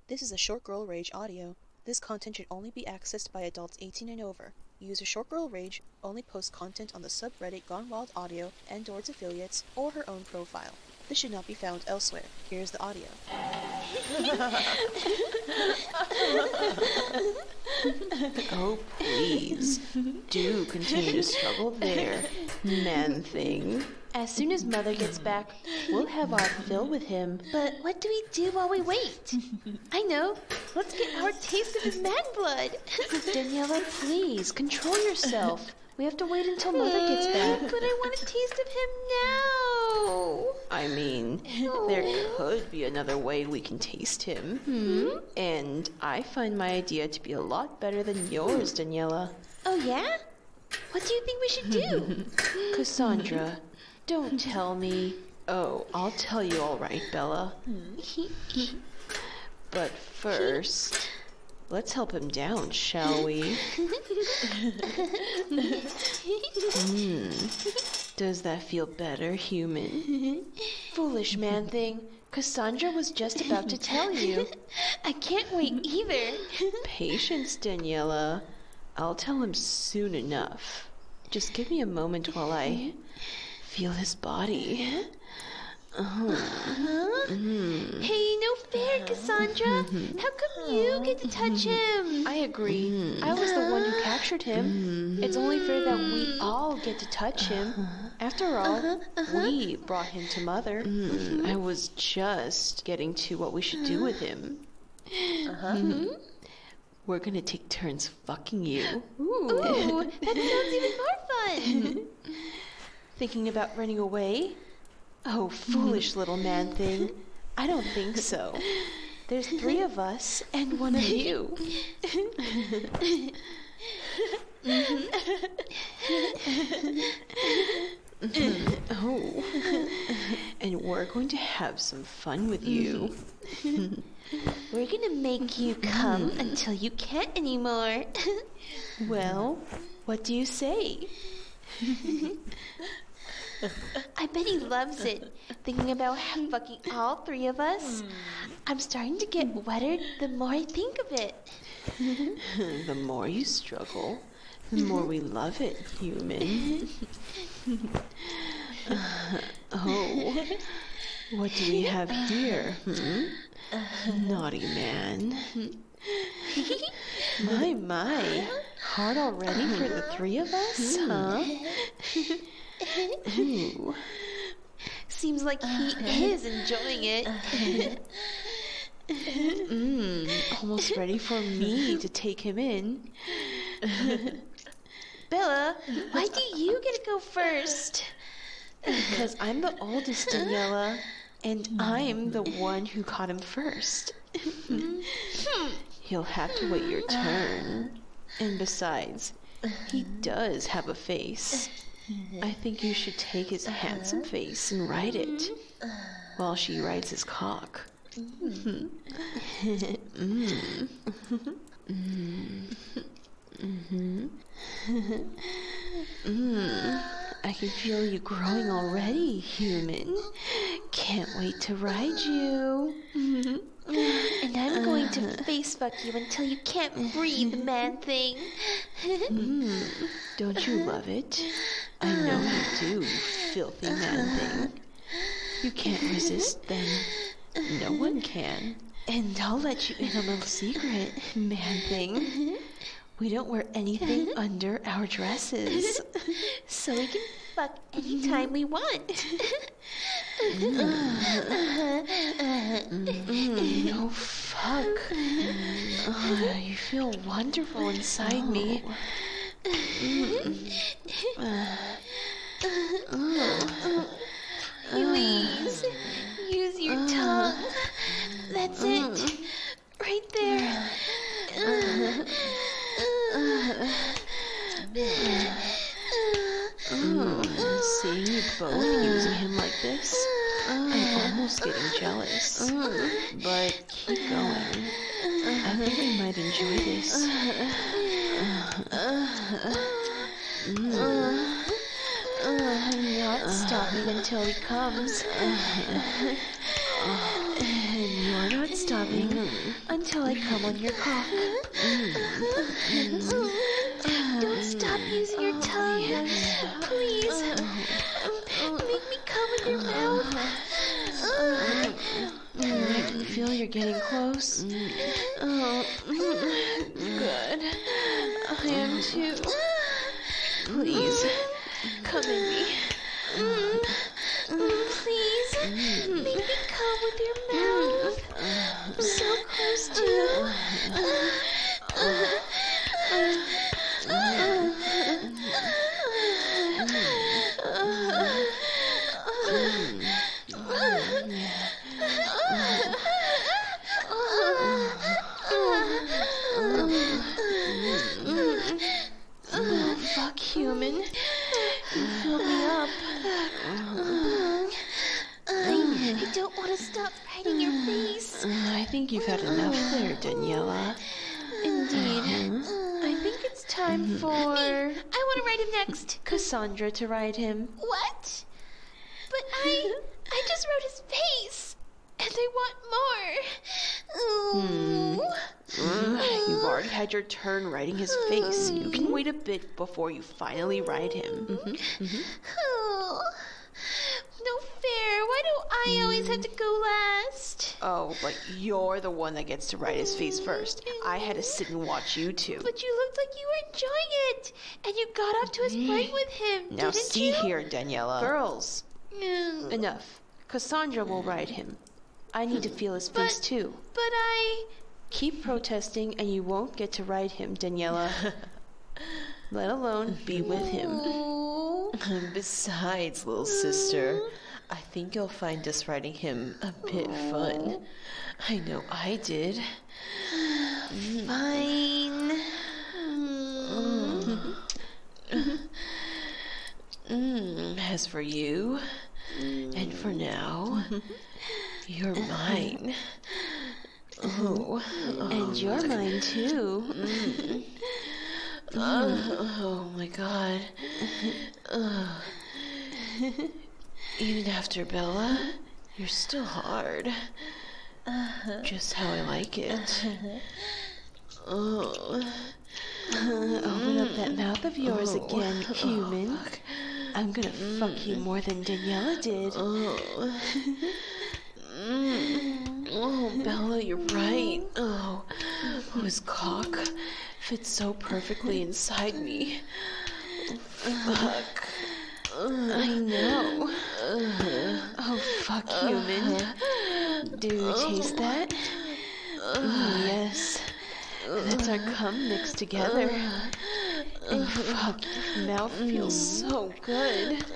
This is a Short Girl Rage audio. This content should only be accessed by adults 18 and over. User Short Girl Rage only posts content on the subreddit Gone Wild Audio and/or its affiliates or her own profile. This should not be found elsewhere. Here's the audio. Oh, please. Do continue to struggle there, man thing. As soon as Mother gets back, we'll have our fill with him. But what do we do while we wait? I know. Let's get our taste of his man blood. Daniela, please, control yourself. We have to wait until Mother gets back. But I want a taste of him now. I mean, there could be another way we can taste him. And I find my idea to be a lot better than yours, Daniela. Oh, yeah? What do you think we should do? Cassandra, don't tell me. Oh, I'll tell you all right, Bella. But first, let's help him down, shall we? Does that feel better, human? Foolish man thing. Cassandra was just about to tell you. I can't wait either. Patience, Daniela. I'll tell him soon enough. Just give me a moment while I feel his body. Hey, no fair, Cassandra. How come you get to touch him? I agree. I was the one who captured him. It's only fair that we all get to touch him. After all, we brought him to Mother. I was just getting to what we should do with him. We're gonna take turns fucking you. Ooh, that sounds even more fun. Thinking about running away? Oh, foolish little man thing. I don't think so. There's 3 of us and 1 of you. Oh, and we're going to have some fun with you. We're gonna make you come until you can't anymore. Well, what do you say? I bet he loves it, thinking about fucking all 3 of us. I'm starting to get wetter the more I think of it. The more you struggle, the more we love it, human. Oh, what do we have here? Naughty man. My. Hard already for the 3 of us, huh? Ooh. Seems like he is enjoying it. Almost ready for me to take him in. Bella, why do you get to go first? Because I'm the oldest, Daniela, and I'm the one who caught him first. You'll have to wait your turn. And besides, he does have a face. I think you should take his handsome face and ride it while she rides his cock. I can feel you growing already, human. Can't wait to ride you. And I'm going to face fuck you until you can't breathe, man thing. Don't you love it? I know you do, you filthy man thing. You can't resist, then no one can. And I'll let you in on a little secret, man thing. We don't wear anything under our dresses. So we can fuck anytime we want. No fuck. You feel wonderful inside me. Please, use your tongue. That's it. Right there. Seeing you both using him like this, I'm almost getting jealous. But keep going. I think I might enjoy this. I'm not stopping until he comes. And you're not stopping until I come on your cock. Don't stop using your tongue. Please. Make me come in your mouth. I can feel you're getting close. Oh, good. I am too. Please, come in me. Please, make me come with your mouth. I'm so close to you. Oh, fuck, human. You fill me up. I don't want to stop riding your face. I think you've had enough there, Daniela. Indeed. I think it's time for... Me. I want to ride him next. Cassandra to ride him. What? But I just rode his face. And I want more. You've already had your turn riding his face. You can wait a bit before you finally ride him. Oh, no fair. Why do I always have to go last? Oh, but you're the one that gets to ride his face first. I had to sit and watch you two. But you looked like you were enjoying it. And you got up to his plane with him, Now didn't see you? here, Daniela. Girls, enough. Cassandra will ride him. I need to feel his face too. But I... Keep protesting and you won't get to ride him, Daniela. Let alone be with him. Oh. Besides, little sister, I think you'll find us riding him a bit fun. I know I did. Fine. As for you, and for now, you're mine. Oh, And you're mine too. oh my God. Even after Bella, you're still hard. Just how I like it. Open up that mouth of yours again, human. Fuck. I'm gonna fuck you more than Daniela did. Oh, Bella, you're right. Oh, his cock fits so perfectly inside me. Fuck. I know. Oh, fuck, human. Do you taste that? Yes. That's our cum mixed together. And fuck, your mouth feels so good.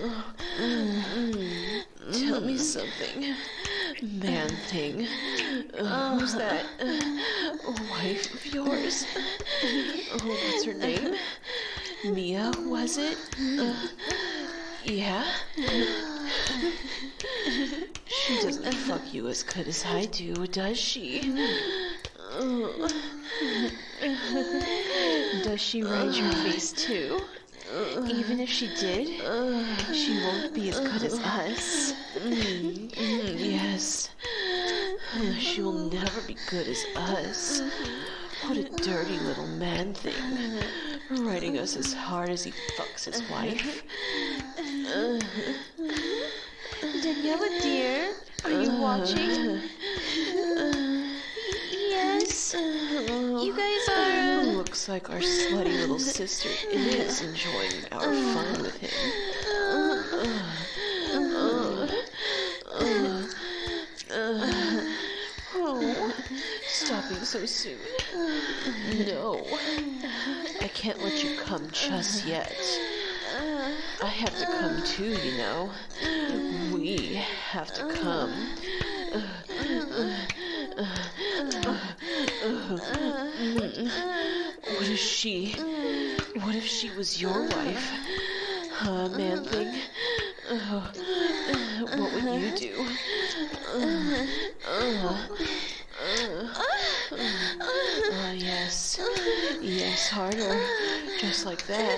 Tell me something, man thing. Who's that wife of yours? What's her name? Mia, was it? Yeah? She doesn't fuck you as good as I do, does she? Does she ride your face too? Even if she did, she won't be as good as us. Yes. She will never be good as us. What a dirty little man thing. Riding us as hard as he fucks his wife. Daniela, dear, are you watching? Yes. You guys are... Looks like our slutty little sister is enjoying our fun with him. Stop being so soon. No. I can't let you come just yet. I have to come too, you know. We have to come. What if she was your wife? Man thing? What would you do? Yes. Yes, harder. Just like that.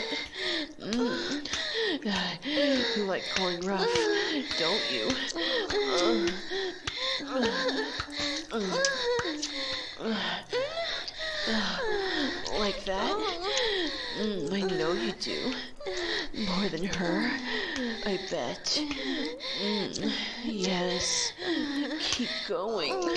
You like going rough, don't you? Like that? I know you do. More than her, I bet. Yes. Keep going.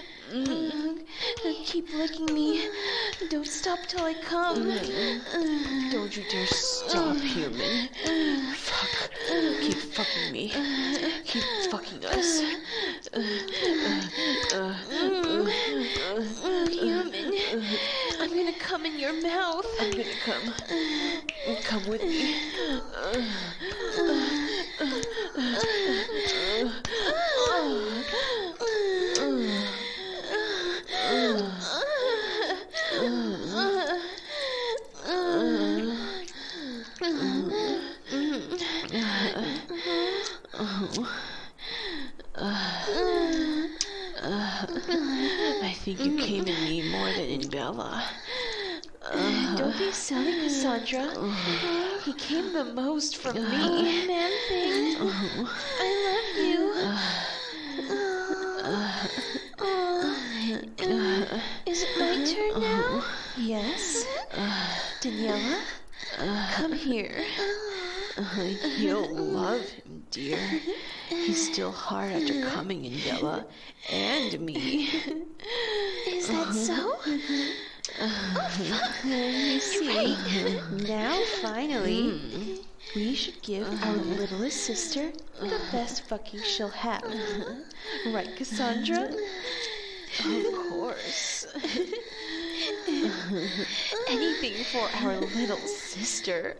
Keep licking me. Don't stop till I come. Don't you dare stop, human. Fuck. Keep fucking me. Keep fucking us. Human, I'm gonna come in your mouth. I'm gonna come. Come with me. I think you came in me more than in Bella. Don't be silly, Cassandra. He came the most from me. Man thing. I love you. Is it my turn now? Yes. Daniela, come here. You'll love him, dear. He's still hard after coming in Bella and me. Is that so? You see, now finally, we should give our littlest sister the best fucking she'll have. Right, Cassandra? Of course. Anything for our little sister.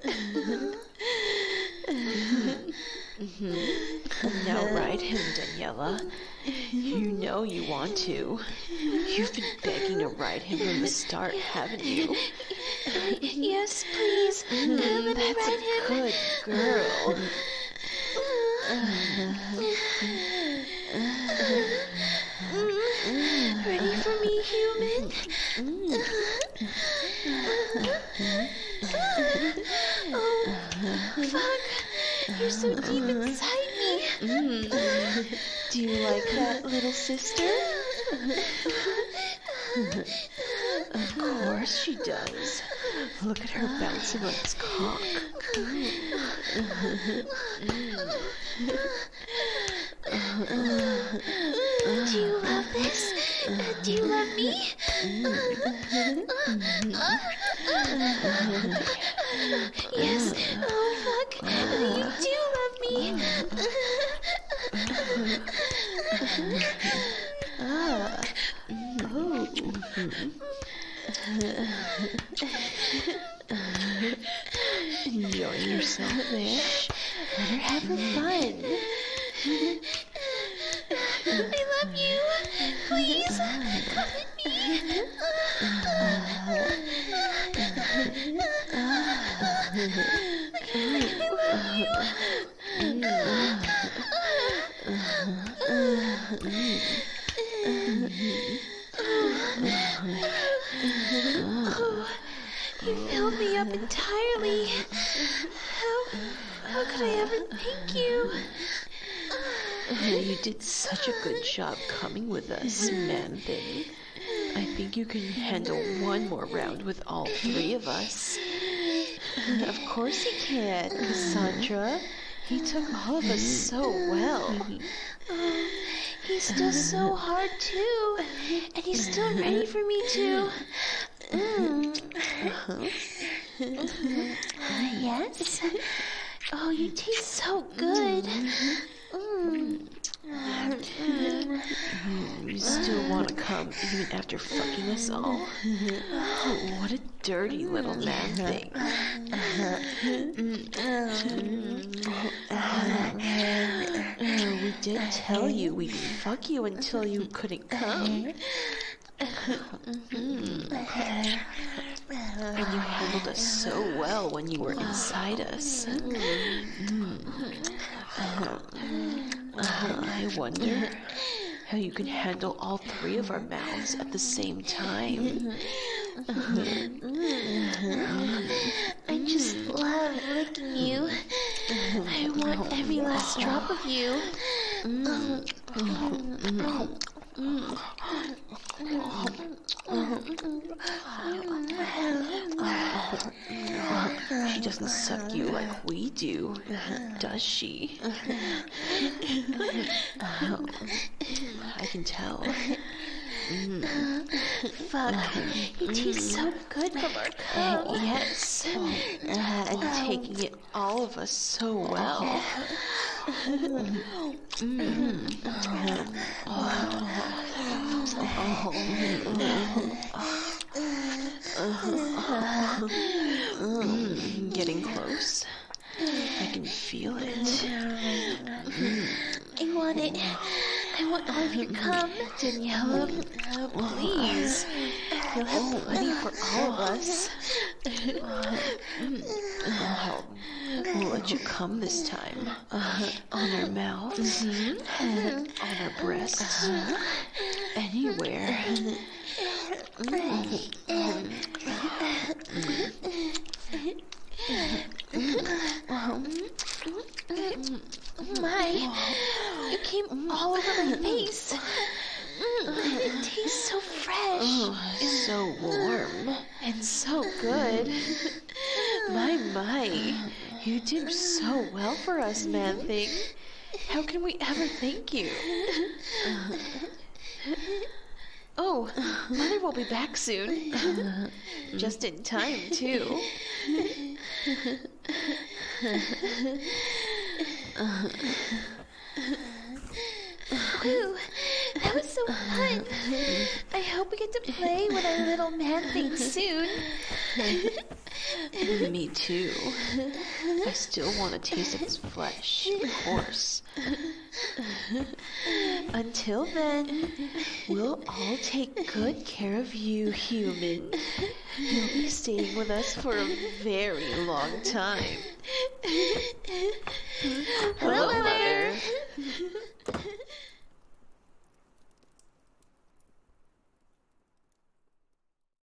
Now ride him, Daniela. You know you want to. You've been begging to ride him from the start, haven't you? Yes, please. Let me That's ride a him. good girl. Ready for me, human? Oh, fuck. You're so deep inside me. Do you like that, little sister? Of course she does. Look at her bouncing on its cock. Do you love this? Do you love me? Yes. Oh, fuck. You do love me. Enjoying yourself there? Let her have her fun. I love you. Please, come with me. You filled me up entirely. How could I ever thank you? You did such a good job coming with us, man thing. I think you can handle one more round with all three of us. Of course he can, Cassandra. He took all of us so well. He's still so hard too, and he's still ready for me to. Yes. Oh, you taste so good. You still want to come even after fucking us all? Oh, what a dirty little man thing. We did tell you we'd fuck you until you couldn't come. And you handled us so well when you were inside us. I wonder how you can handle all three of our mouths at the same time. I just love licking you. I want every last drop of you. She doesn't suck you like we do, does she? I can tell. Fuck, you taste so good from our cup. Yes, and taking it all of us so well. Getting close. I can feel it. I want it. I want all of your cum. Daniela, please. You'll have plenty for all of us. We'll let you come this time. On our mouths, on our breasts, anywhere. My, you came all over my face. It tastes so fresh. So warm. And so good. My, you did so well for us, Man-Thing. How can we ever thank you? Oh, Mother will be back soon. Just in time, too. Whew, that was so fun. I hope we get to play with our little Man-Thing soon. Me too. I still want a taste of its flesh, of course. Until then, we'll all take good care of you, human. You'll be staying with us for a very long time.